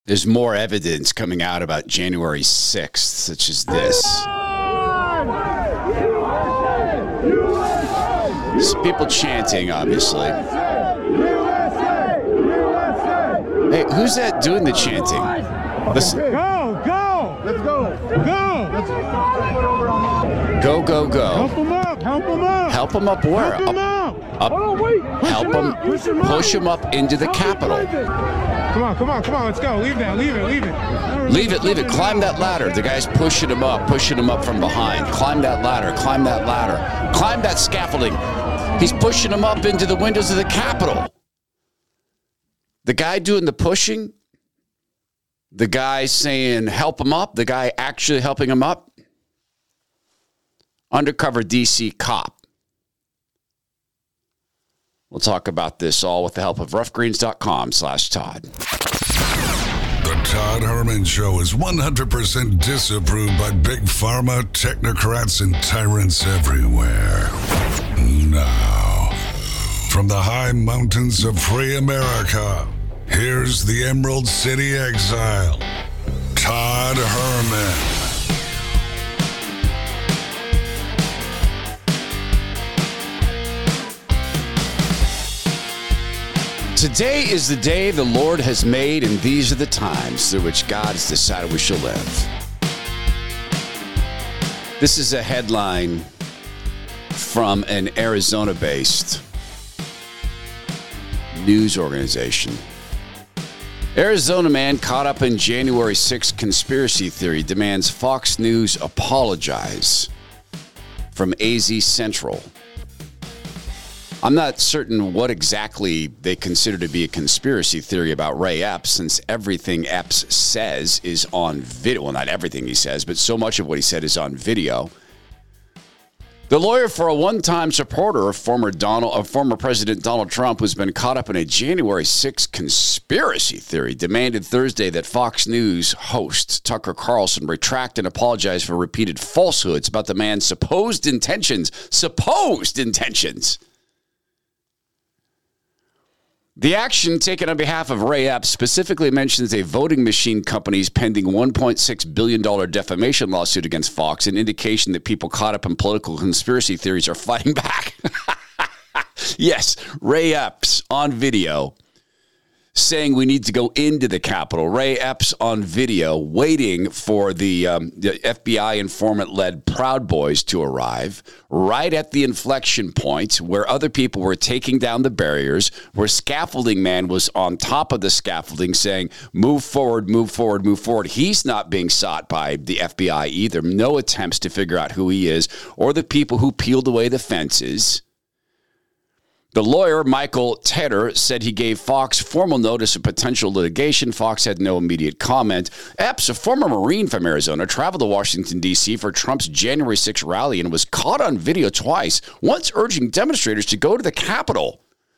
There's more evidence coming out about January 6th, such as this. Some people chanting, obviously. Hey, who's that doing the chanting? Listen. Go! Let's go! Go! Go! Help him up! Help him up where? Help him up! Up. Hold on, wait! Help him. Push him up into the Capitol. Come on, let's go. Leave it. Leave it. Climb that ladder. The guy's pushing him up from behind. Climb that ladder. Climb that scaffolding. He's pushing him up into the windows of the Capitol. The guy doing the pushing, the guy saying help him up, the guy actually helping him up, undercover DC cop. We'll talk about this all with the help of roughgreens.com/Todd. The Todd Herman Show is 100% disapproved by big pharma, technocrats, and tyrants everywhere. Now, from the high mountains of free America, here's the Emerald City exile, Todd Herman. Today is the day the Lord has made, and these are the times through which God has decided we shall live. This is a headline from an Arizona-based news organization. Arizona man caught up in January 6th conspiracy theory demands Fox News apologize from AZ Central. I'm not certain what exactly they consider to be a conspiracy theory about Ray Epps, since everything Epps says is on video. Well, not everything he says, but so much of what he said is on video. The lawyer for a one-time supporter of former President Donald Trump, who's been caught up in a January 6th conspiracy theory, demanded Thursday that Fox News host Tucker Carlson retract and apologize for repeated falsehoods about the man's supposed intentions. The action taken on behalf of Ray Epps specifically mentions a voting machine company's pending $1.6 billion defamation lawsuit against Fox, an indication that people caught up in political conspiracy theories are fighting back. Yes, Ray Epps on video saying we need to go into the Capitol. Ray Epps on video waiting for the FBI informant-led Proud Boys to arrive right at the inflection point where other people were taking down the barriers, where scaffolding man was on top of the scaffolding saying, move forward, move forward, move forward. He's not being sought by the FBI either. No attempts to figure out who he is or the people who peeled away the fences. The lawyer, Michael Tedder, said he gave Fox formal notice of potential litigation. Fox had no immediate comment. Epps, a former Marine from Arizona, traveled to Washington, D.C. for Trump's January 6th rally and was caught on video twice, once urging demonstrators to go to the Capitol.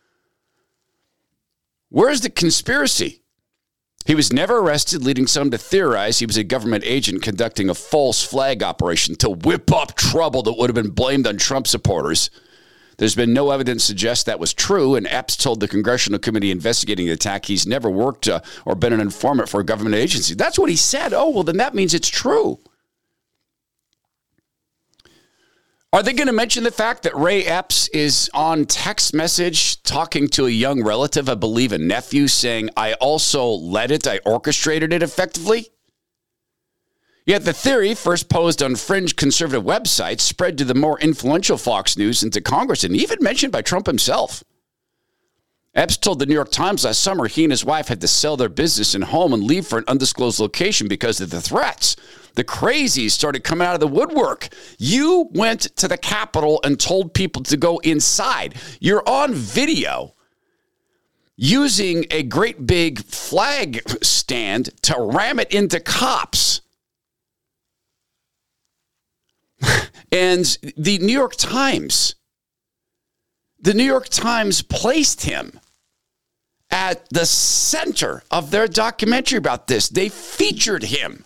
Where's the conspiracy? He was never arrested, leading some to theorize he was a government agent conducting a false flag operation to whip up trouble that would have been blamed on Trump supporters. There's been no evidence to suggest that was true, and Epps told the congressional committee investigating the attack he's never worked or been an informant for a government agency. That's what he said. Oh, well, then that means it's true. Are they going to mention the fact that Ray Epps is on text message talking to a young relative, I believe a nephew, saying, I also led it, I orchestrated it effectively? Yet the theory, first posed on fringe conservative websites, spread to the more influential Fox News and to Congress, and even mentioned by Trump himself. Epps told the New York Times last summer he and his wife had to sell their business and home and leave for an undisclosed location because of the threats. The crazies started coming out of the woodwork. You went to the Capitol and told people to go inside. You're on video using a great big flag stand to ram it into cops. And the New York Times placed him at the center of their documentary about this. They featured him.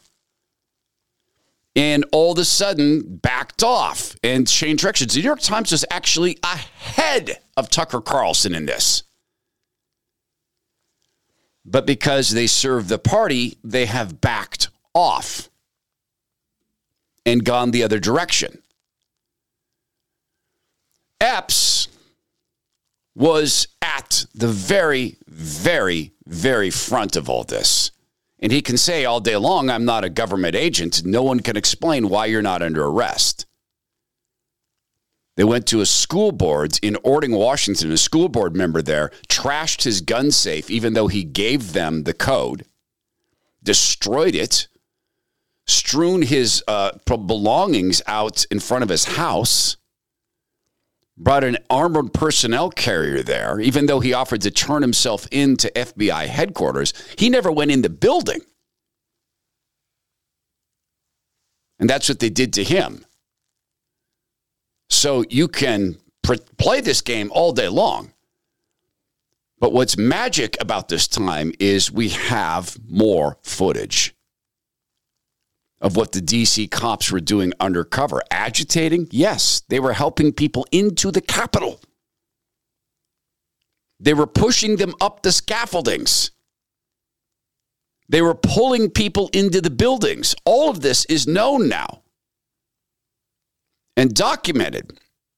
And all of a sudden backed off and changed directions. The New York Times was actually ahead of Tucker Carlson in this. But because they serve the party, they have backed off and gone the other direction. Epps was at the very, very, very front of all this. And he can say all day long, I'm not a government agent. No one can explain why you're not under arrest. They went to a school board in Ording, Washington. A school board member there trashed his gun safe, even though he gave them the code, destroyed it, strewn his belongings out in front of his house, brought an armored personnel carrier there, even though he offered to turn himself into FBI headquarters. He never went in the building. And that's what they did to him. So you can play this game all day long. But what's magic about this time is we have more footage of what the D.C. cops were doing undercover. Agitating? Yes. They were helping people into the Capitol. They were pushing them up the scaffoldings. They were pulling people into the buildings. All of this is known now and documented.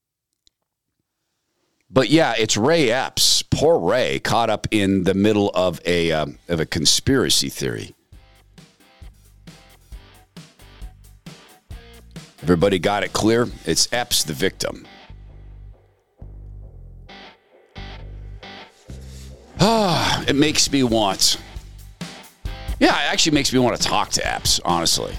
But yeah, it's Ray Epps, poor Ray, caught up in the middle of a conspiracy theory. Everybody got it clear? It's Epps the victim. It makes me want... Yeah, it actually makes me want to talk to Epps, honestly.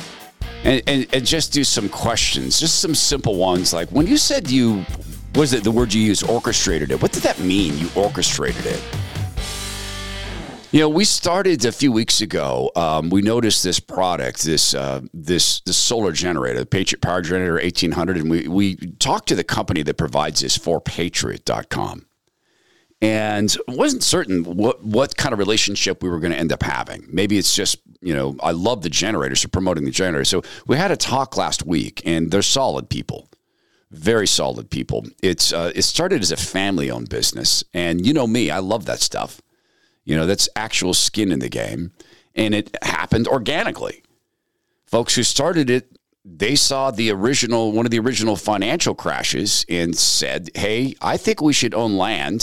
And just do some questions, just some simple ones. Like, when you said you... What is it, the word you used, orchestrated it? What did that mean, you orchestrated it? You know, we started a few weeks ago. We noticed this product, this solar generator, the Patriot Power Generator 1800, and we talked to the company that provides this, forpatriot.com, and wasn't certain what kind of relationship we were going to end up having. Maybe it's just, you know, I love the generator, so promoting the generator. So we had a talk last week, and they're solid people. Very solid people. It started as a family-owned business, and you know me, I love that stuff. You know, that's actual skin in the game, and it happened organically. Folks who started it, they saw one of the original financial crashes and said, hey, I think we should own land.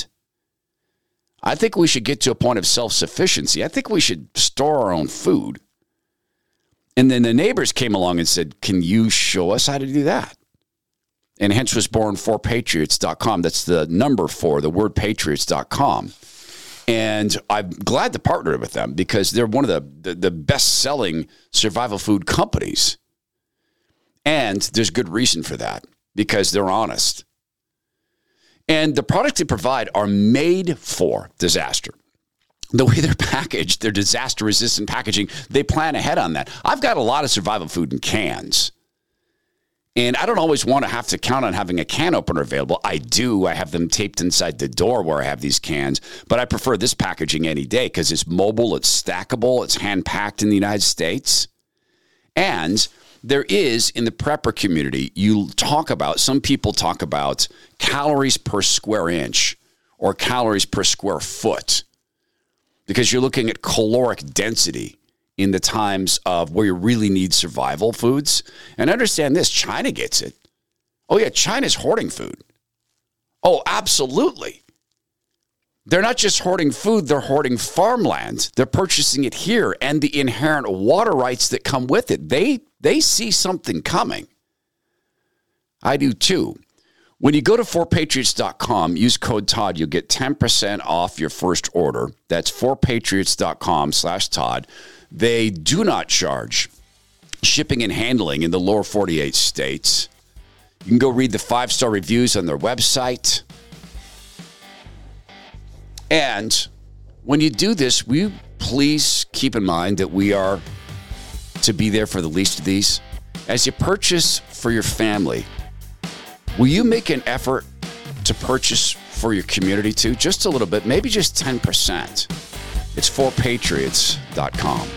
I think we should get to a point of self-sufficiency. I think we should store our own food. And then the neighbors came along and said, can you show us how to do that? And hence was born forpatriots.com. That's the number 4, the word patriots.com. And I'm glad to partner with them because they're one of the best-selling survival food companies. And there's good reason for that because they're honest. And the products they provide are made for disaster. The way they're packaged, they're disaster-resistant packaging, they plan ahead on that. I've got a lot of survival food in cans. And I don't always want to have to count on having a can opener available. I do. I have them taped inside the door where I have these cans. But I prefer this packaging any day because it's mobile, it's stackable, it's hand-packed in the United States. And there is, in the prepper community, some people talk about calories per square inch or calories per square foot because you're looking at caloric density in the times of where you really need survival foods. And understand this, China gets it. Oh yeah, China's hoarding food. Oh, absolutely. They're not just hoarding food, they're hoarding farmland. They're purchasing it here and the inherent water rights that come with it. They see something coming. I do too. When you go to forpatriots.com, use code Todd, you'll get 10% off your first order. That's forpatriots.com/Todd. They do not charge shipping and handling in the lower 48 states. You can go read the 5-star reviews on their website. And when you do this, will you please keep in mind that we are to be there for the least of these? As you purchase for your family, will you make an effort to purchase for your community too? Just a little bit, maybe just 10%. It's forpatriots.com.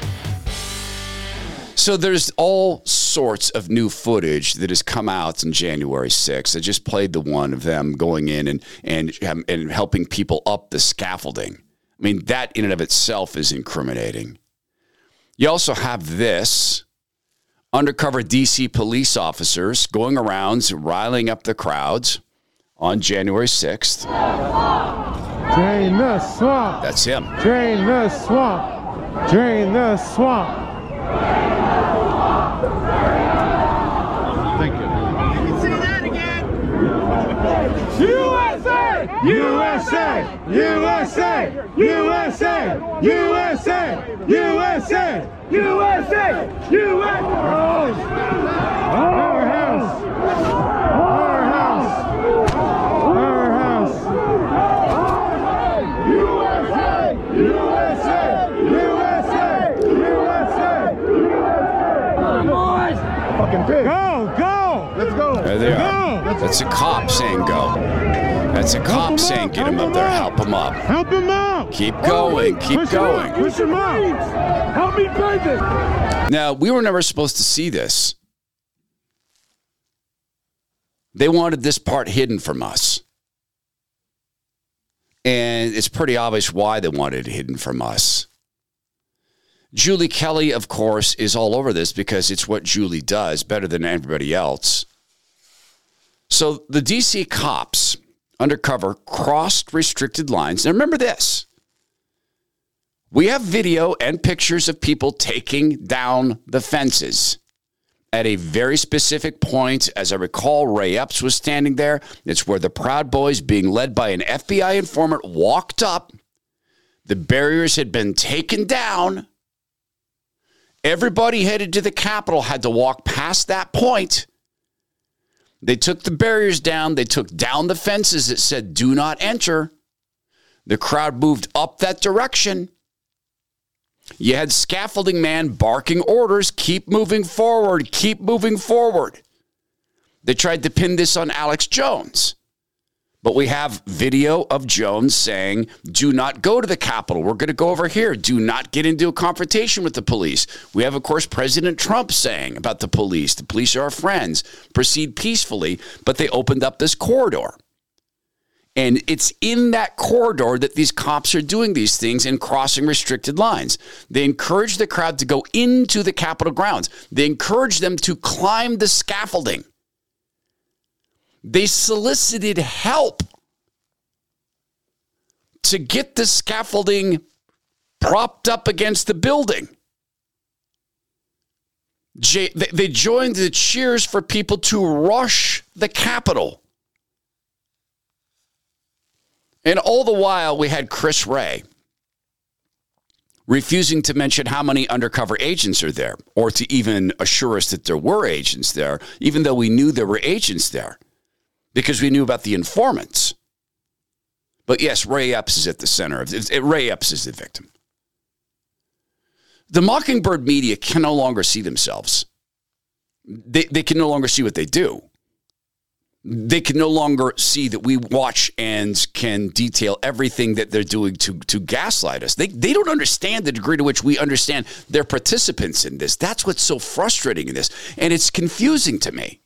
So there's all sorts of new footage that has come out on January 6th. I just played the one of them going in and helping people up the scaffolding. I mean, that in and of itself is incriminating. You also have this. Undercover D.C. police officers going around riling up the crowds on January 6th. Drain the swamp. That's him. Drain the swamp. Drain the swamp. Thank you. Say that again. USA! USA! USA! USA! USA! USA! USA! USA! Our house! Our house! Our house! USA! USA! USA! USA! Fucking pig. Go! Go! Let's go. There they are. That's a cop saying go. That's a cop saying get him up there. Help him up. Help him out. Keep going. Keep going. Push him out. Help me break it. Now, we were never supposed to see this. They wanted this part hidden from us. And it's pretty obvious why they wanted it hidden from us. Julie Kelly, of course, is all over this because it's what Julie does better than everybody else. So the D.C. cops, undercover, crossed restricted lines. Now remember this. We have video and pictures of people taking down the fences at a very specific point. As I recall, Ray Epps was standing there. It's where the Proud Boys, being led by an FBI informant, walked up. The barriers had been taken down. Everybody headed to the Capitol had to walk past that point. They took the barriers down. They took down the fences that said, do not enter. The crowd moved up that direction. You had scaffolding man barking orders, keep moving forward, keep moving forward. They tried to pin this on Alex Jones. But we have video of Jones saying, do not go to the Capitol. We're going to go over here. Do not get into a confrontation with the police. We have, of course, President Trump saying about the police are our friends. Proceed peacefully. But they opened up this corridor. And it's in that corridor that these cops are doing these things and crossing restricted lines. They encourage the crowd to go into the Capitol grounds. They encourage them to climb the scaffolding. They solicited help to get the scaffolding propped up against the building. They joined the cheers for people to rush the Capitol. And all the while, we had Chris Wray refusing to mention how many undercover agents are there, or to even assure us that there were agents there, even though we knew there were agents there, because we knew about the informants. But yes, Ray Epps is at the center of it. Ray Epps is the victim. The Mockingbird media can no longer see themselves. They can no longer see what they do. They can no longer see that we watch and can detail everything that they're doing to gaslight us. They don't understand the degree to which we understand they're participants in this. That's what's so frustrating in this. And it's confusing to me.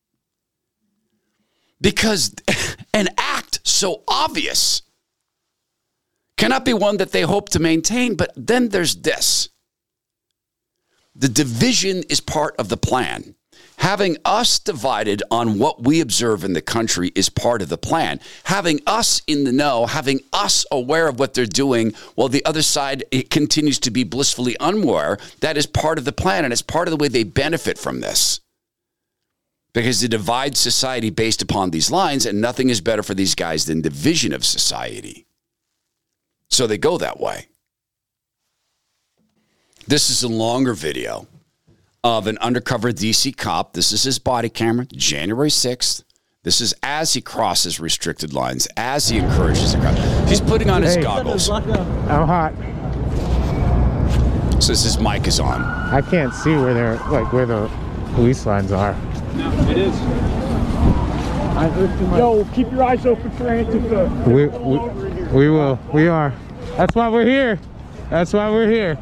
Because an act so obvious cannot be one that they hope to maintain. But then there's this. The division is part of the plan. Having us divided on what we observe in the country is part of the plan. Having us in the know, having us aware of what they're doing while the other side it continues to be blissfully unaware, that is part of the plan, and it's part of the way they benefit from this. Because they divide society based upon these lines, and nothing is better for these guys than division of society. So they go that way. This is a longer video of an undercover D.C. cop. This is his body camera, January 6th. This is as he crosses restricted lines, as he encourages the crowd. He's putting on his goggles. I'm hot. So his mic is on. I can't see where the police lines are. No, it is. Yo, keep your eyes open for Antifa. We will. We are. That's why we're here. That's why we're here.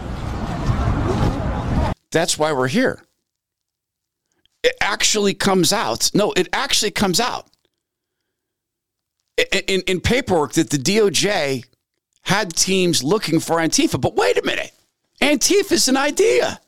That's why we're here. It actually comes out. No, it actually comes out in paperwork that the DOJ had teams looking for Antifa. But wait a minute. Antifa is an idea.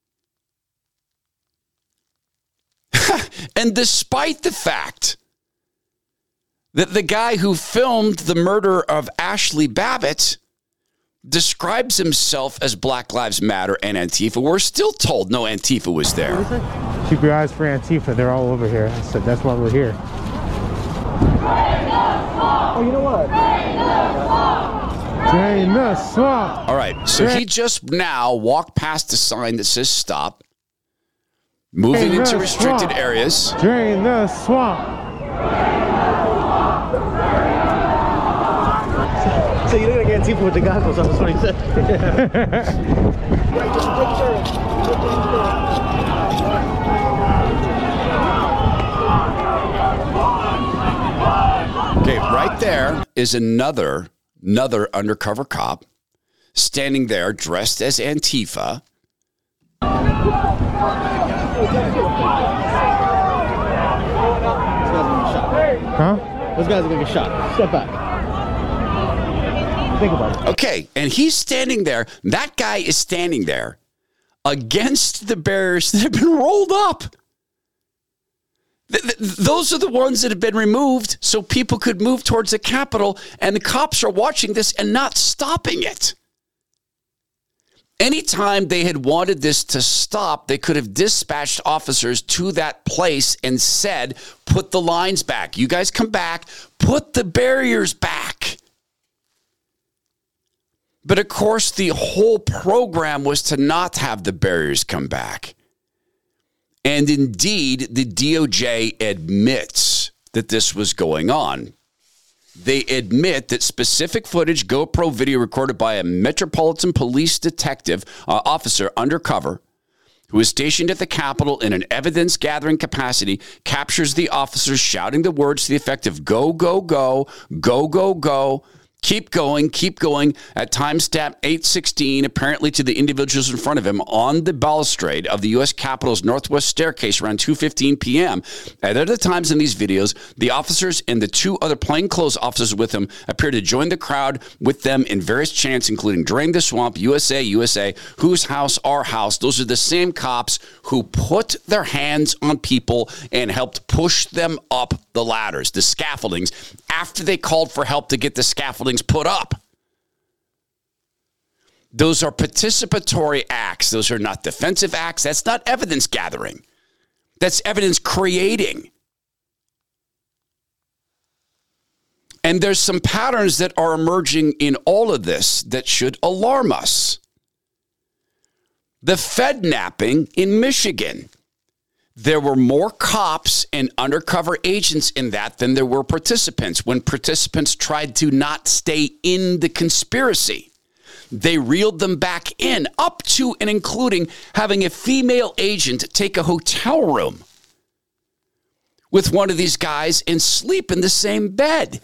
And despite the fact that the guy who filmed the murder of Ashley Babbitt describes himself as Black Lives Matter and Antifa, we're still told no Antifa was there. Keep your eyes for Antifa. They're all over here. So that's why we're here. Oh, you know what? Drain the swamp. All right, so he just now walked past a sign that says stop, moving into restricted areas. Drain the swamp. So you're gonna get Antifa with the goggles on, that's what he said. Okay, right there is another undercover cop standing there dressed as Antifa. Huh? Those guys are gonna get shot. Step back. Think about it. Okay, and he's standing there. That guy is standing there against the barriers that have been rolled up. Those are the ones that have been removed so people could move towards the Capitol, and the cops are watching this and not stopping it. Anytime they had wanted this to stop, they could have dispatched officers to that place and said, put the lines back. You guys come back, put the barriers back. But of course, the whole program was to not have the barriers come back. And indeed, the DOJ admits that this was going on. They admit that specific footage, GoPro video recorded by a Metropolitan Police detective officer undercover who is stationed at the Capitol in an evidence-gathering capacity, captures the officers shouting the words to the effect of go, go, go, go, go, go, keep going, at timestamp 8:16, apparently to the individuals in front of him on the balustrade of the U.S. Capitol's northwest staircase around 2:15 p.m. At other times in these videos, the officers and the two other plainclothes officers with him appear to join the crowd with them in various chants, including Drain the Swamp, USA, USA, Whose House, Our House. Those are the same cops who put their hands on people and helped push them up the ladders, the scaffoldings, after they called for help to get the scaffoldings put up. Those are participatory acts. Those are not defensive acts. That's not evidence gathering. That's evidence creating. And there's some patterns that are emerging in all of this that should alarm us. The Fednapping in Michigan. There were more cops and undercover agents in that than there were participants. When participants tried to not stay in the conspiracy, they reeled them back in, up to and including having a female agent take a hotel room with one of these guys and sleep in the same bed.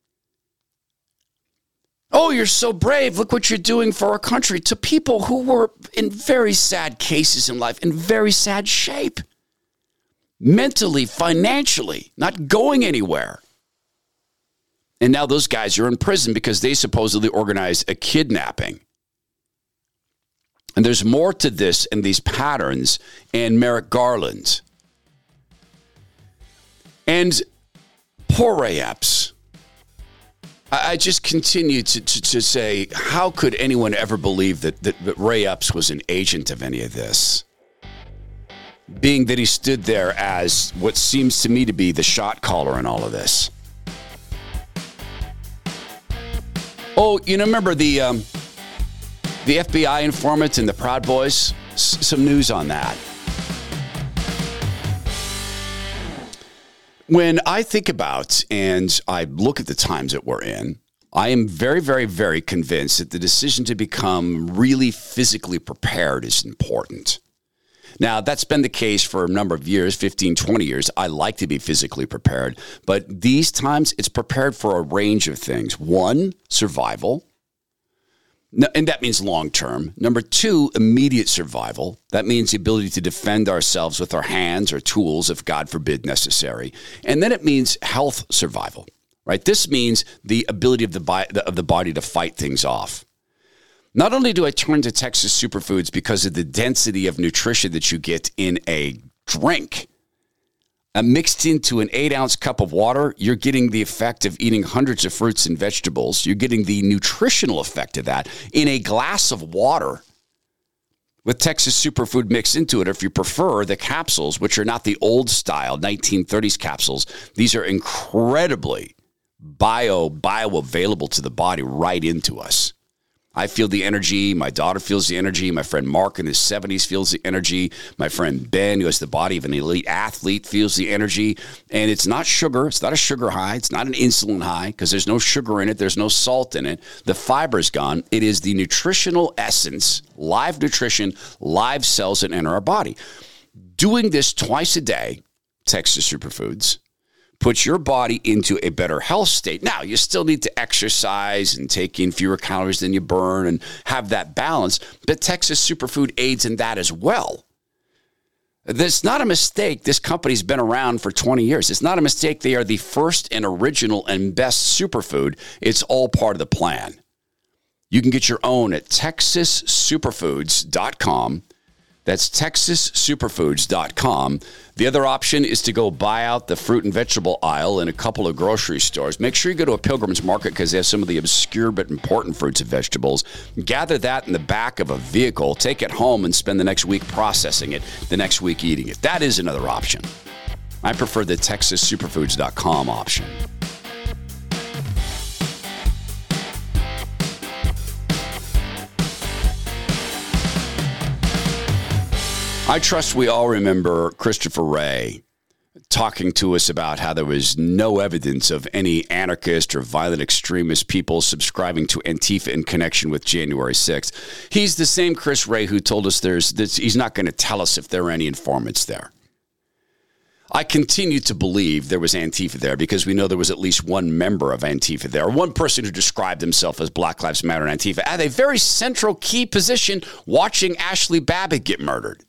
Oh, you're so brave. Look what you're doing for our country. To people who were in very sad cases in life, in very sad shape. Mentally, financially, not going anywhere. And now those guys are in prison because they supposedly organized a kidnapping. And there's more to this and these patterns and Merrick Garland. And poor Ray Epps. I just continue to say, how could anyone ever believe that Ray Epps was an agent of any of this? Being that he stood there as what seems to me to be the shot caller in all of this. Oh, you know, remember the FBI informant and the Proud Boys? Some news on that. When I think about and I look at the times that we're in, I am very, very, very convinced that the decision to become really physically prepared is important. Now, that's been the case for a number of years, 15, 20 years. I like to be physically prepared. But these times, it's prepared for a range of things. One, survival. And that means long term. Number two, immediate survival. That means the ability to defend ourselves with our hands or tools, if God forbid necessary. And then it means health survival. right? This means the ability of the body to fight things off. Not only do I turn to Texas Superfoods because of the density of nutrition that you get in a drink, mixed into an 8-ounce cup of water, you're getting the effect of eating hundreds of fruits and vegetables. You're getting the nutritional effect of that in a glass of water with Texas Superfood mixed into it. Or if you prefer the capsules, which are not the old style 1930s capsules, these are incredibly bioavailable to the body right into us. I feel the energy. My daughter feels the energy. My friend Mark in his 70s feels the energy. My friend Ben, who has the body of an elite athlete, feels the energy. And it's not sugar. It's not a sugar high. It's not an insulin high because there's no sugar in it. There's no salt in it. The fiber's gone. It is the nutritional essence, live nutrition, live cells that enter our body. Doing this twice a day, Texas Superfoods, puts your body into a better health state. Now, you still need to exercise and take in fewer calories than you burn and have that balance, but Texas Superfood aids in that as well. It's not a mistake. This company's been around for 20 years. It's not a mistake. They are the first and original and best superfood. It's all part of the plan. You can get your own at TexasSuperfoods.com. That's TexasSuperfoods.com. The other option is to go buy out the fruit and vegetable aisle in a couple of grocery stores. Make sure you go to a Pilgrim's Market because they have some of the obscure but important fruits and vegetables. Gather that in the back of a vehicle, take it home, and spend the next week processing it, the next week eating it. That is another option. I prefer the TexasSuperfoods.com option. I trust we all remember Christopher Wray talking to us about how there was no evidence of any anarchist or violent extremist people subscribing to Antifa in connection with January 6th. He's the same Chris Wray who told us he's not going to tell us if there are any informants there. I continue to believe there was Antifa there because we know there was at least one member of Antifa there, one person who described himself as Black Lives Matter and Antifa at a very central key position watching Ashley Babbitt get murdered.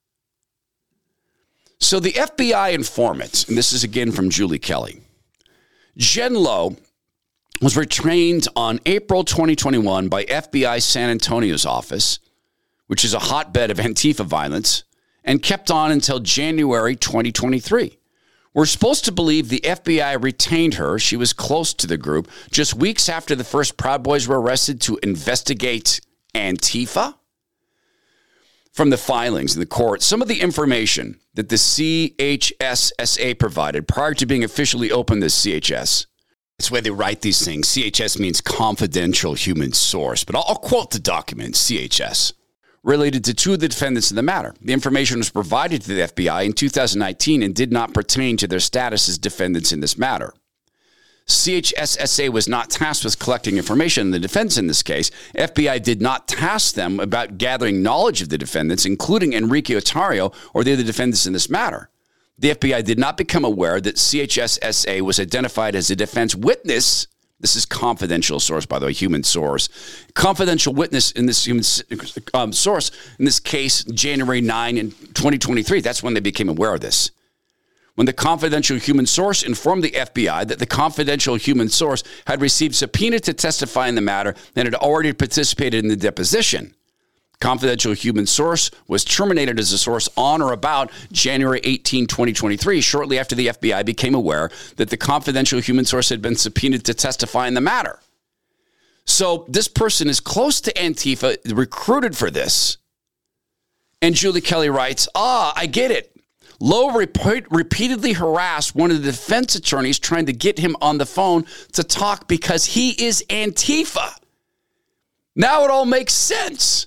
So the FBI informant, and this is again from Julie Kelly, Jen Lowe was retained on April 2021 by FBI San Antonio's office, which is a hotbed of Antifa violence, and kept on until January 2023. We're supposed to believe the FBI retained her. She was close to the group just weeks after the first Proud Boys were arrested to investigate Antifa. From the filings in the court, some of the information that the CHSSA provided prior to being officially opened as CHS. It's the way they write these things. CHS means confidential human source, but I'll quote the document, CHS. Related to two of the defendants in the matter. The information was provided to the FBI in 2019 and did not pertain to their status as defendants in this matter. CHSSA was not tasked with collecting information in the defense in this case. FBI did not task them about gathering knowledge of the defendants, including Enrique Otario or the other defendants in this matter. The FBI did not become aware that CHSSA was identified as a defense witness. This is confidential source, by the way, human source. Confidential witness in this human source, in this case, January 9 in 2023. That's when they became aware of this. When the confidential human source informed the FBI that the confidential human source had received subpoena to testify in the matter and had already participated in the deposition. Confidential human source was terminated as a source on or about January 18, 2023, shortly after the FBI became aware that the confidential human source had been subpoenaed to testify in the matter. So this person is close to Antifa, recruited for this. And Julie Kelly writes, I get it. Lowe repeatedly harassed one of the defense attorneys trying to get him on the phone to talk because he is Antifa. Now it all makes sense.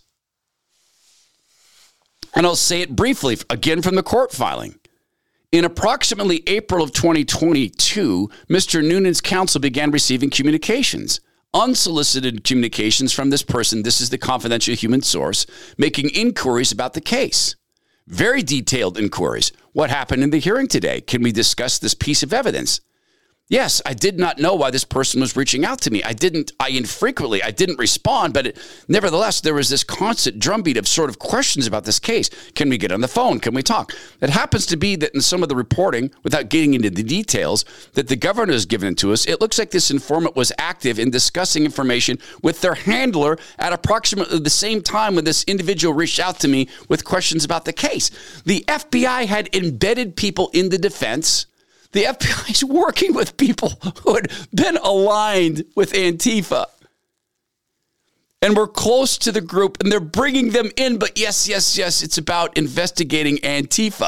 And I'll say it briefly, again from the court filing. In approximately April of 2022, Mr. Noonan's counsel began receiving communications, unsolicited communications from this person, this is the confidential human source, making inquiries about the case. Very detailed inquiries. What happened in the hearing today? Can we discuss this piece of evidence? Yes, I did not know why this person was reaching out to me. I didn't respond, but nevertheless, there was this constant drumbeat of sort of questions about this case. Can we get on the phone? Can we talk? It happens to be that in some of the reporting, without getting into the details, that the governor has given to us, it looks like this informant was active in discussing information with their handler at approximately the same time when this individual reached out to me with questions about the case. The FBI had embedded people in the defense. The FBI is working with people who had been aligned with Antifa. And we're close to the group, and they're bringing them in. But yes, it's about investigating Antifa.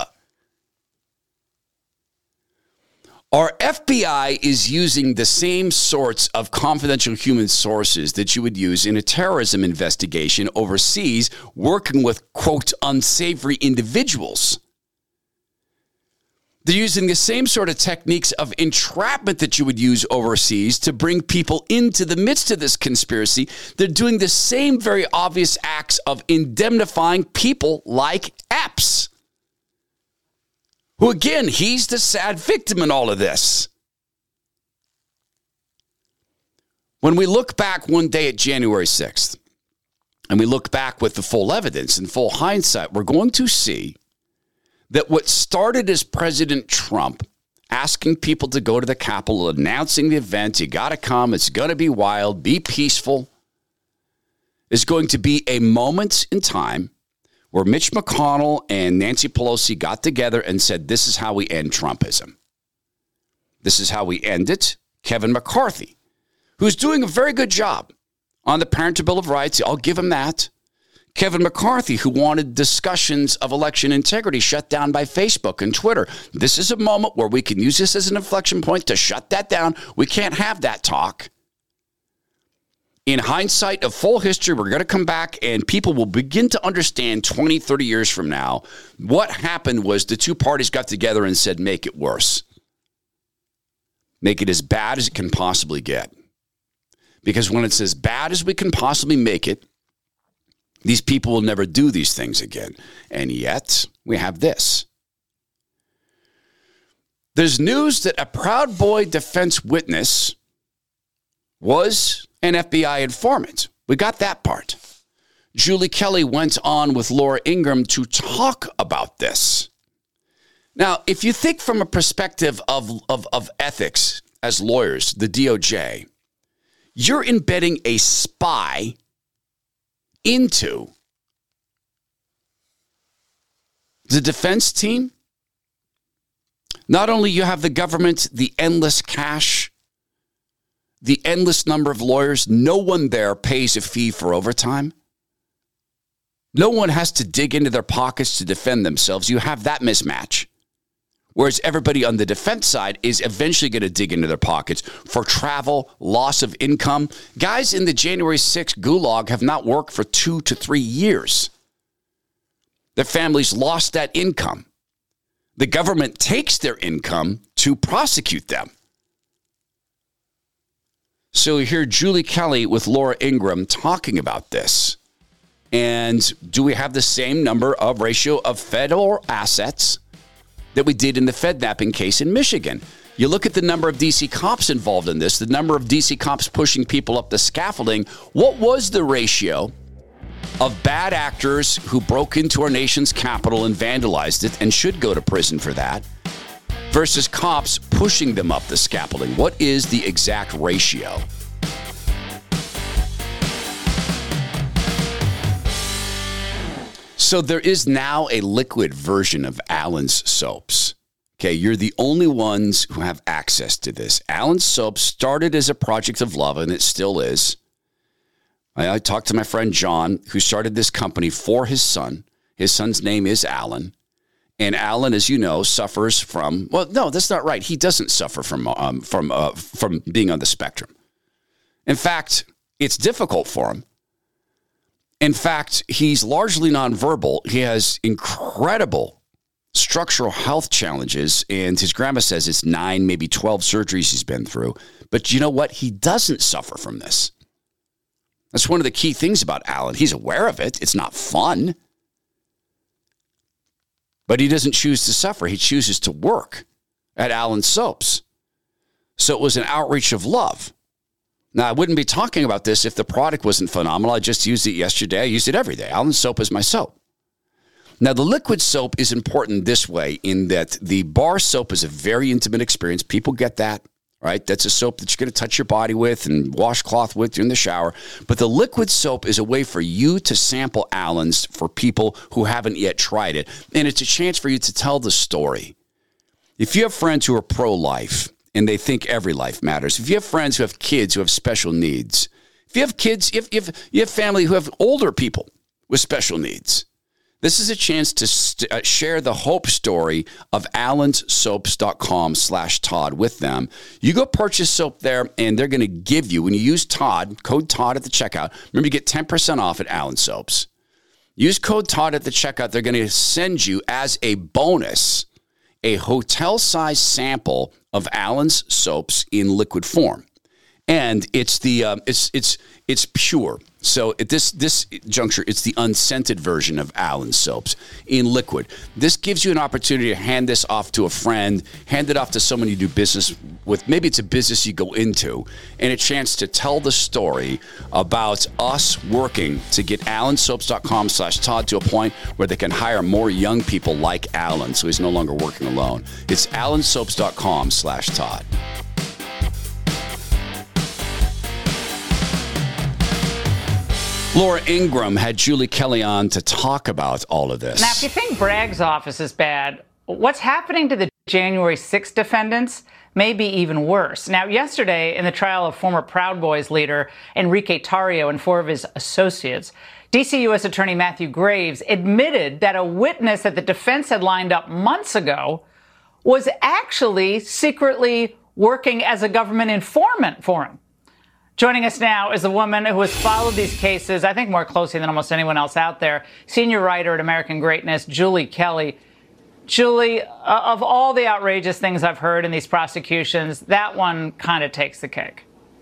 Our FBI is using the same sorts of confidential human sources that you would use in a terrorism investigation overseas, working with, quote, unsavory individuals. They're using the same sort of techniques of entrapment that you would use overseas to bring people into the midst of this conspiracy. They're doing the same very obvious acts of indemnifying people like Epps, who, again, he's the sad victim in all of this. When we look back one day at January 6th, and we look back with the full evidence and full hindsight, we're going to see that what started as President Trump asking people to go to the Capitol, announcing the event, you got to come, it's going to be wild, be peaceful, is going to be a moment in time where Mitch McConnell and Nancy Pelosi got together and said, this is how we end Trumpism. This is how we end it. Kevin McCarthy, who's doing a very good job on the Parental Bill of Rights, I'll give him that. Kevin McCarthy, who wanted discussions of election integrity shut down by Facebook and Twitter. This is a moment where we can use this as an inflection point to shut that down. We can't have that talk. In hindsight of full history, we're going to come back and people will begin to understand 20, 30 years from now, what happened was the two parties got together and said, make it worse. Make it as bad as it can possibly get. Because when it's as bad as we can possibly make it, these people will never do these things again. And yet, we have this. There's news that a Proud Boy defense witness was an FBI informant. We got that part. Julie Kelly went on with Laura Ingraham to talk about this. Now, if you think from a perspective of ethics as lawyers, the DOJ, you're embedding a spy into the defense team. Not only you have the government, the endless cash, the endless number of lawyers, no one there pays a fee for overtime. No one has to dig into their pockets to defend themselves. You have that mismatch. Whereas everybody on the defense side is eventually going to dig into their pockets for travel, loss of income. Guys in the January 6th gulag have not worked for 2 to 3 years. Their families lost that income. The government takes their income to prosecute them. So you hear Julie Kelly with Laura Ingraham talking about this. And do we have the same number of ratio of federal assets that we did in the Fednapping case in Michigan? You look at the number of D.C. cops involved in this, the number of D.C. cops pushing people up the scaffolding. What was the ratio of bad actors who broke into our nation's capital and vandalized it and should go to prison for that versus cops pushing them up the scaffolding? What is the exact ratio? So there is now a liquid version of Allen's soaps. Okay, you're the only ones who have access to this. Allen's soaps started as a project of love, and it still is. I talked to my friend John, who started this company for his son. His son's name is Allen. And Allen, as you know, suffers from, well, no, that's not right. He doesn't suffer from being on the spectrum. In fact, it's difficult for him. In fact, he's largely nonverbal. He has incredible structural health challenges, and his grandma says it's 9, maybe 12 surgeries he's been through. But you know what? He doesn't suffer from this. That's one of the key things about Allen. He's aware of it. It's not fun. But he doesn't choose to suffer. He chooses to work at Allen Soaps. So it was an outreach of love. Now, I wouldn't be talking about this if the product wasn't phenomenal. I just used it yesterday. I use it every day. Allen soap is my soap. Now, the liquid soap is important this way in that the bar soap is a very intimate experience. People get that, right? That's a soap that you're going to touch your body with and washcloth with in the shower. But the liquid soap is a way for you to sample Allen's for people who haven't yet tried it. And it's a chance for you to tell the story. If you have friends who are pro-life and they think every life matters, if you have friends who have kids who have special needs, if you have kids, if you have family who have older people with special needs, this is a chance to share the hope story of allenssoaps.com/Todd with them. You go purchase soap there, and they're going to give you, when you use Todd, code Todd at the checkout, remember you get 10% off at Allen Soaps. Use code Todd at the checkout. They're going to send you as a bonus a hotel-size sample of Allen's soaps in liquid form. And it's the it's pure. So at this juncture, it's the unscented version of Allen soaps in liquid. This gives you an opportunity to hand this off to a friend, hand it off to someone you do business with. Maybe it's a business you go into, and a chance to tell the story about us working to get allenssoaps.com/Todd to a point where they can hire more young people like Allen, so he's no longer working alone. It's allenssoaps.com/Todd. Laura Ingraham had Julie Kelly on to talk about all of this. Now, if you think Bragg's office is bad, what's happening to the January 6th defendants may be even worse. Now, yesterday, in the trial of former Proud Boys leader Enrique Tarrio and 4 of his associates, D.C. U.S. Attorney Matthew Graves admitted that a witness that the defense had lined up months ago was actually secretly working as a government informant for him. Joining us now is a woman who has followed these cases, I think, more closely than almost anyone else out there. Senior writer at American Greatness, Julie Kelly. Julie, of all the outrageous things I've heard in these prosecutions, that one kind of takes the cake.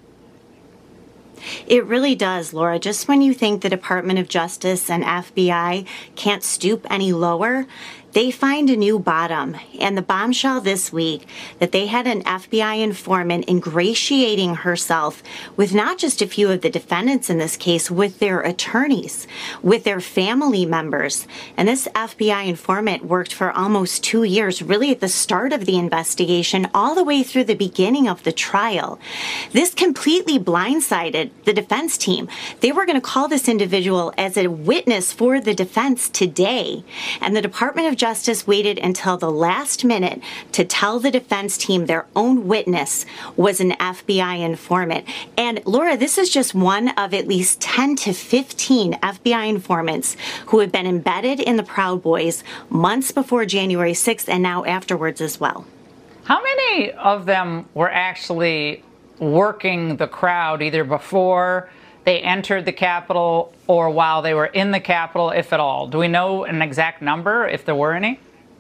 It really does, Laura. Just when you think the Department of Justice and FBI can't stoop any lower, they find a new bottom. And the bombshell this week that they had an FBI informant ingratiating herself with not just a few of the defendants in this case, with their attorneys, with their family members. And this FBI informant worked for almost 2 years, really at the start of the investigation, all the way through the beginning of the trial. This completely blindsided the defense team. They were going to call this individual as a witness for the defense today. And the Department of Justice waited until the last minute to tell the defense team their own witness was an FBI informant. And Laura, this is just one of at least 10 to 15 FBI informants who have been embedded in the Proud Boys months before January 6th and now afterwards as well. How many of them were actually working the crowd either before they entered the Capitol or while they were in the Capitol, if at all? Do we know an exact number, if there were any?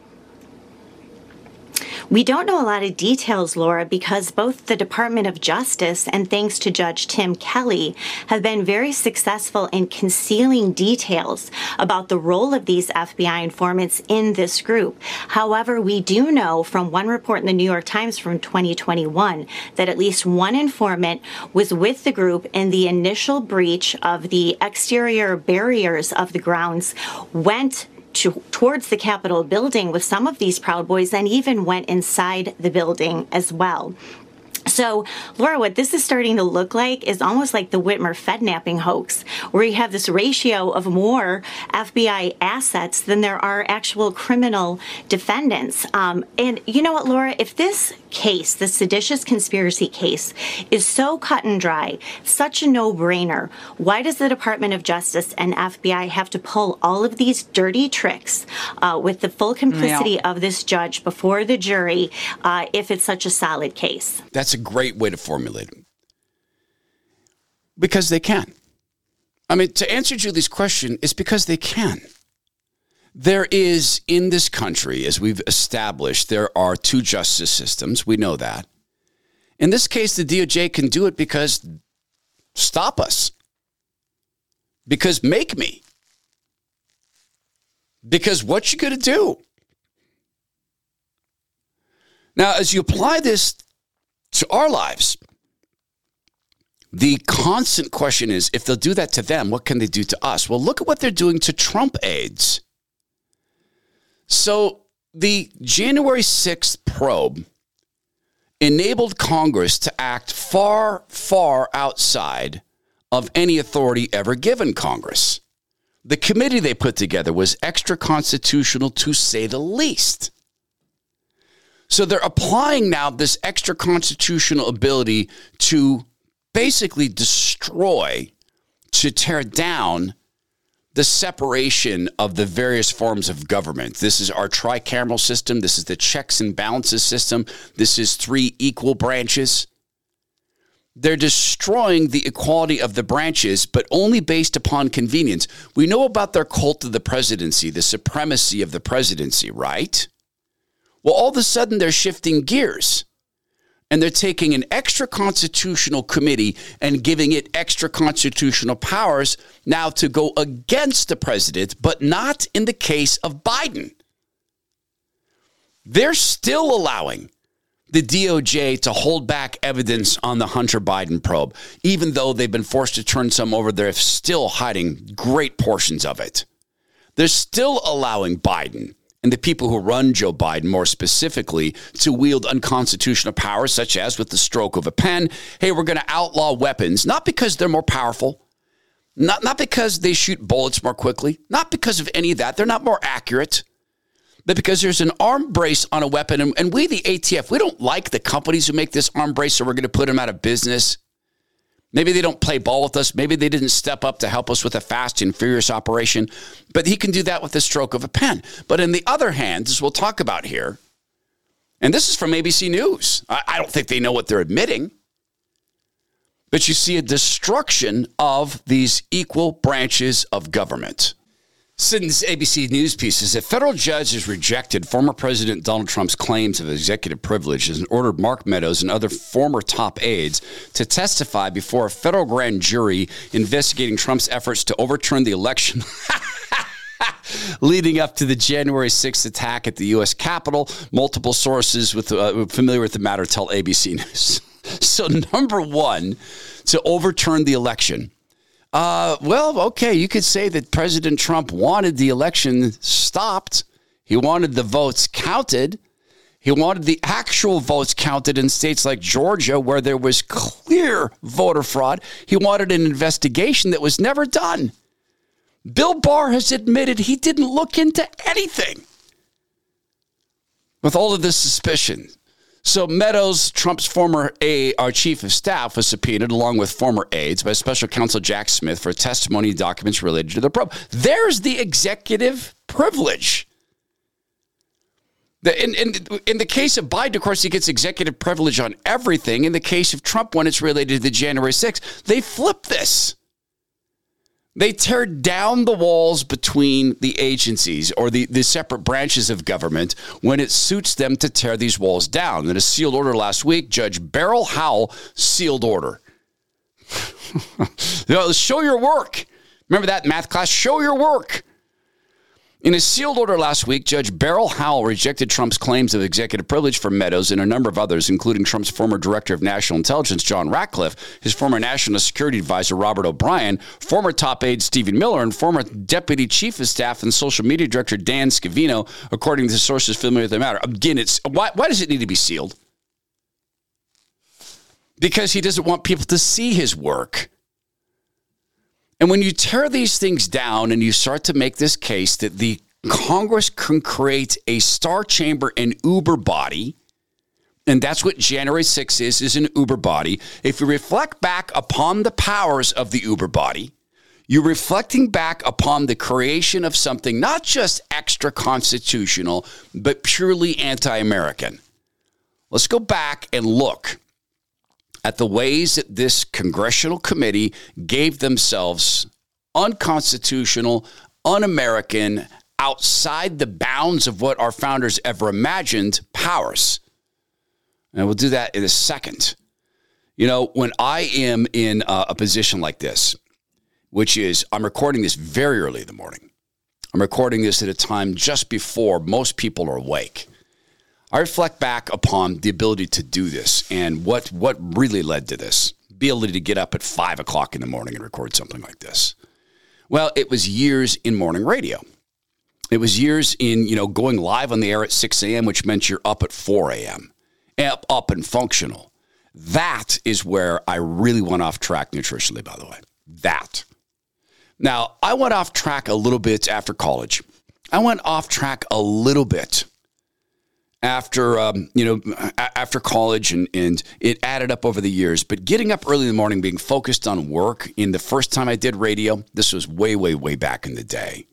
We don't know a lot of details, Laura, because both the Department of Justice and thanks to Judge Tim Kelly have been very successful in concealing details about the role of these FBI informants in this group. However, we do know from one report in the New York Times from 2021 that at least one informant was with the group in the initial breach of the exterior barriers of the grounds, went towards the Capitol building with some of these Proud Boys and even went inside the building as well. So, Laura, what this is starting to look like is almost like the Whitmer Fednapping hoax, where you have this ratio of more FBI assets than there are actual criminal defendants. And you know what, Laura, if this case, the seditious conspiracy case, is so cut and dry, such a no-brainer, why does the Department of Justice and FBI have to pull all of these dirty tricks with the full complicity of this judge before the jury if it's such a solid case? That's a great way to formulate it. Because they can. I mean, to answer Julie's question, it's because they can. There is, in this country, as we've established, there are 2 justice systems. We know that. In this case, the DOJ can do it because stop us. Because make me. Because what you gonna do? Now, as you apply this to our lives. The constant question is, if they'll do that to them, what can they do to us? Well, look at what they're doing to Trump aides. So the January 6th probe enabled Congress to act far, far outside of any authority ever given Congress. The committee they put together was extra constitutional, to say the least. So they're applying now this extra constitutional ability to basically destroy, to tear down the separation of the various forms of government. This is our tricameral system. This is the checks and balances system. This is 3 equal branches. They're destroying the equality of the branches, but only based upon convenience. We know about their cult of the presidency, the supremacy of the presidency, right? Well, all of a sudden they're shifting gears. And they're taking an extra constitutional committee and giving it extra constitutional powers now to go against the president, but not in the case of Biden. They're still allowing the DOJ to hold back evidence on the Hunter Biden probe. Even though they've been forced to turn some over, they're still hiding great portions of it. They're still allowing Biden and the people who run Joe Biden, more specifically, to wield unconstitutional powers, such as with the stroke of a pen. Hey, we're going to outlaw weapons, not because they're more powerful, not because they shoot bullets more quickly, not because of any of that. They're not more accurate, but because there's an arm brace on a weapon. And we, the ATF, we don't like the companies who make this arm brace, so we're going to put them out of business. Maybe they don't play ball with us. Maybe they didn't step up to help us with a fast and furious operation. But he can do that with the stroke of a pen. But on the other hand, as we'll talk about here, and this is from ABC News. I don't think they know what they're admitting. But you see a destruction of these equal branches of government. Since ABC News pieces, a federal judge has rejected former President Donald Trump's claims of executive privileges and ordered Mark Meadows and other former top aides to testify before a federal grand jury investigating Trump's efforts to overturn the election leading up to the January 6th attack at the U.S. Capitol. Multiple sources familiar with the matter tell ABC News. So, number one, to overturn the election. Well, okay, you could say that President Trump wanted the election stopped. He wanted the votes counted. He wanted the actual votes counted in states like Georgia, where there was clear voter fraud. He wanted an investigation that was never done. Bill Barr has admitted he didn't look into anything with all of this suspicion. So Meadows, Trump's former our chief of staff, was subpoenaed along with former aides by special counsel Jack Smith for testimony documents related to the probe. There's the executive privilege. In the case of Biden, of course, he gets executive privilege on everything. In the case of Trump, when it's related to the January 6th, they flip this. They tear down the walls between the agencies or the separate branches of government when it suits them to tear these walls down. In a sealed order last week, Judge Beryl Howell sealed order. Show your work. Remember that math class? Show your work. In a sealed order last week, Judge Beryl Howell rejected Trump's claims of executive privilege for Meadows and a number of others, including Trump's former director of national intelligence, John Ratcliffe, his former national security advisor, Robert O'Brien, former top aide, Stephen Miller, and former deputy chief of staff and social media director, Dan Scavino, according to sources familiar with the matter. Again, why does it need to be sealed? Because he doesn't want people to see his work. And when you tear these things down and you start to make this case that the Congress can create a star chamber and Uber body, and that's what January 6th is an Uber body. If you reflect back upon the powers of the Uber body, you're reflecting back upon the creation of something not just extra constitutional, but purely anti-American. Let's go back and look at the ways that this congressional committee gave themselves unconstitutional, un-American, outside the bounds of what our founders ever imagined powers. And we'll do that in a second. You know, when I am in a position like this, which is, I'm recording this very early in the morning. I'm recording this at a time just before most people are awake. I reflect back upon the ability to do this and what really led to this. The ability to get up at 5 o'clock in the morning and record something like this. Well, it was years in morning radio. It was years in, going live on the air at 6 a.m., which meant you're up at 4 a.m., up and functional. That is where I really went off track nutritionally, by the way. That. Now, I went off track a little bit after college. I went off track a little bit after college, and it added up over the years. But getting up early in the morning, being focused on work, in the first time I did radio, this was way, way, way back in the day.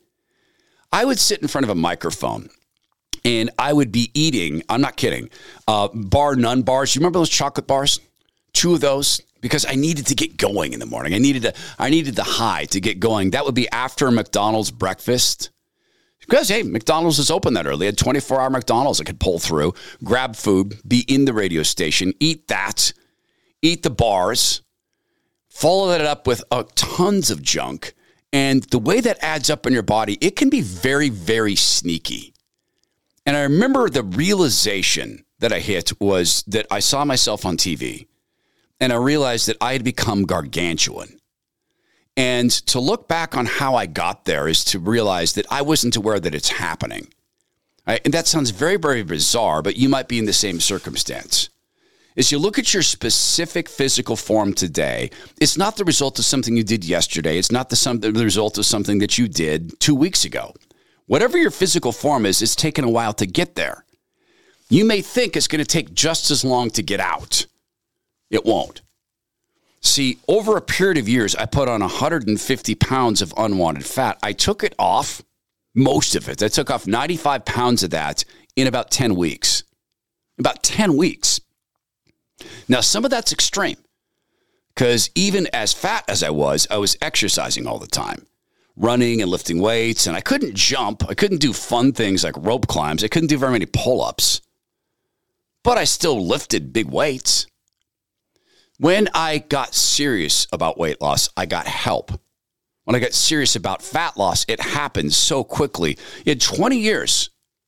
I would sit in front of a microphone and I would be eating, I'm not kidding, Bar None bars. You remember those chocolate bars? 2 of those, because I needed to get going in the morning. I needed the high to get going. That would be after a McDonald's breakfast. Because, hey, McDonald's is open that early. I had 24-hour McDonald's I could pull through, grab food, be in the radio station, eat that, eat the bars, follow that up with tons of junk. And the way that adds up in your body, it can be very, very sneaky. And I remember the realization that I hit was that I saw myself on TV and I realized that I had become gargantuan. And to look back on how I got there is to realize that I wasn't aware that it's happening. Right? And that sounds very, very bizarre, but you might be in the same circumstance. As you look at your specific physical form today, it's not the result of something you did yesterday. It's not the result of something that you did 2 weeks ago. Whatever your physical form is, it's taken a while to get there. You may think it's going to take just as long to get out. It won't. See, over a period of years, I put on 150 pounds of unwanted fat. I took it off, most of it. I took off 95 pounds of that in about 10 weeks. About 10 weeks. Now, some of that's extreme because even as fat as I was exercising all the time, running and lifting weights, and I couldn't jump. I couldn't do fun things like rope climbs. I couldn't do very many pull-ups, but I still lifted big weights. When I got serious about weight loss, I got help. When I got serious about fat loss, it happened so quickly. In 20 years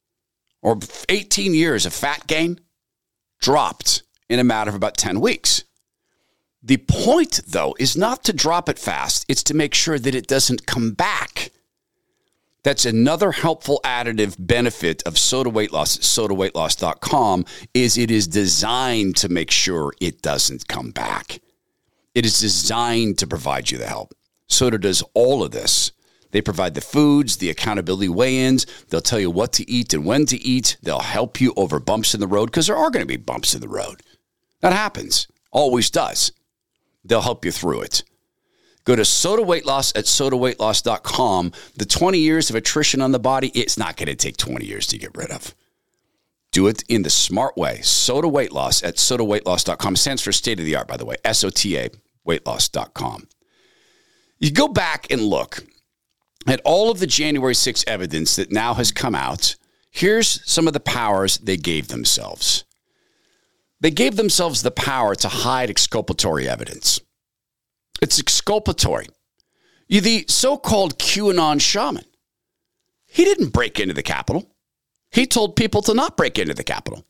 or 18 years of fat gain dropped in a matter of about 10 weeks. The point, though, is not to drop it fast. It's to make sure that it doesn't come back. That's another helpful additive benefit of Soda Weight Loss at sodaweightloss.com is it is designed to make sure it doesn't come back. It is designed to provide you the help. Soda does all of this. They provide the foods, the accountability weigh-ins. They'll tell you what to eat and when to eat. They'll help you over bumps in the road because there are going to be bumps in the road. That happens. Always does. They'll help you through it. Go to Soda Weight Loss at sodaweightloss.com. The 20 years of attrition on the body, it's not going to take 20 years to get rid of. Do it in the smart way. Soda Weight Loss at sodaweightloss.com. Stands for state of the art, by the way. SOTA, weightloss.com. You go back and look at all of the January 6th evidence that now has come out. Here's some of the powers they gave themselves. They gave themselves the power to hide exculpatory evidence. It's exculpatory. The so-called QAnon shaman, he didn't break into the Capitol. He told people to not break into the Capitol.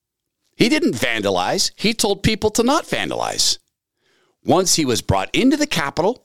He didn't vandalize. He told people to not vandalize. Once he was brought into the Capitol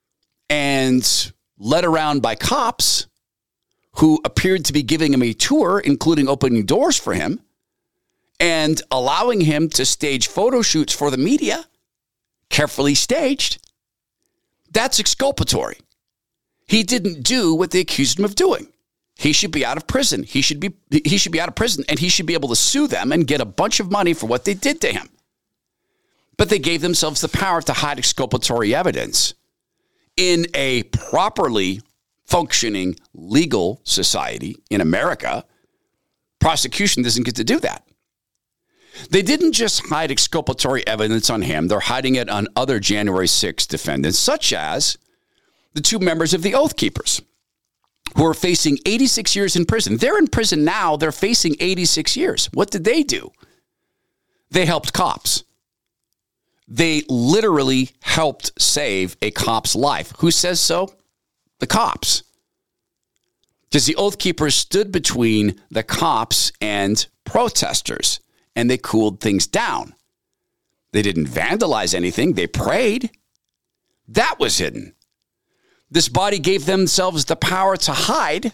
and led around by cops who appeared to be giving him a tour, including opening doors for him and allowing him to stage photo shoots for the media, carefully staged, that's exculpatory. He didn't do what they accused him of doing. He should be out of prison. He should be out of prison, and he should be able to sue them and get a bunch of money for what they did to him. But they gave themselves the power to hide exculpatory evidence. In a properly functioning legal society in America, prosecution doesn't get to do that. They didn't just hide exculpatory evidence on him. They're hiding it on other January 6th defendants, such as the 2 members of the Oath Keepers who are facing 86 years in prison. They're in prison now. They're facing 86 years. What did they do? They helped cops. They literally helped save a cop's life. Who says so? The cops. Because the Oath Keepers stood between the cops and protesters, and they cooled things down. They didn't vandalize anything. They prayed. That was hidden. This body gave themselves the power to hide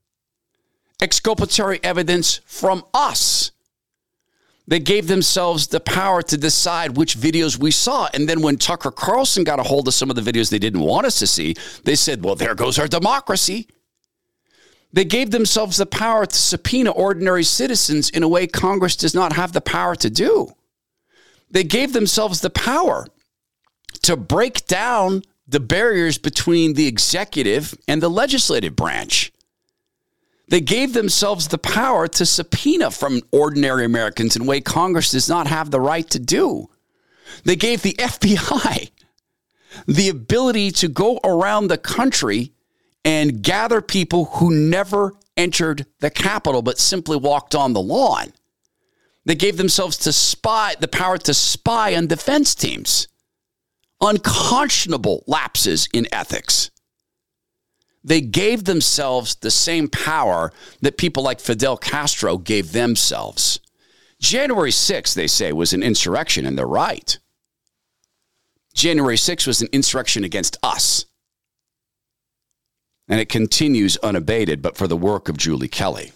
exculpatory evidence from us. They gave themselves the power to decide which videos we saw. And then when Tucker Carlson got a hold of some of the videos they didn't want us to see, they said, well, there goes our democracy. They gave themselves the power to subpoena ordinary citizens in a way Congress does not have the power to do. They gave themselves the power to break down the barriers between the executive and the legislative branch. They gave themselves the power to subpoena from ordinary Americans in a way Congress does not have the right to do. They gave the FBI the ability to go around the country and gather people who never entered the Capitol but simply walked on the lawn. They gave themselves the power to spy on defense teams. Unconscionable lapses in ethics. They gave themselves the same power that people like Fidel Castro gave themselves. January 6th, they say, was an insurrection, and they're right. January 6th was an insurrection against us. And it continues unabated, but for the work of Julie Kelly.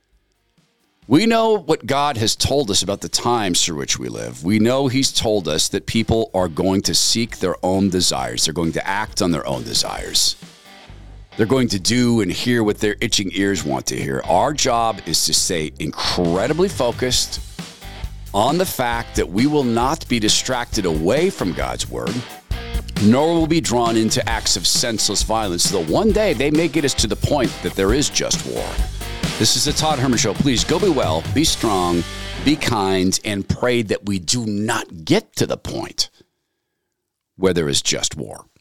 We know what God has told us about the times through which we live. We know he's told us that people are going to seek their own desires. They're going to act on their own desires. They're going to do and hear what their itching ears want to hear. Our job is to stay incredibly focused on the fact that we will not be distracted away from God's word, nor will we be drawn into acts of senseless violence, though one day they may get us to the point that there is just war. This is the Todd Herman Show. Please go be well, be strong, be kind, and pray that we do not get to the point where there is just war.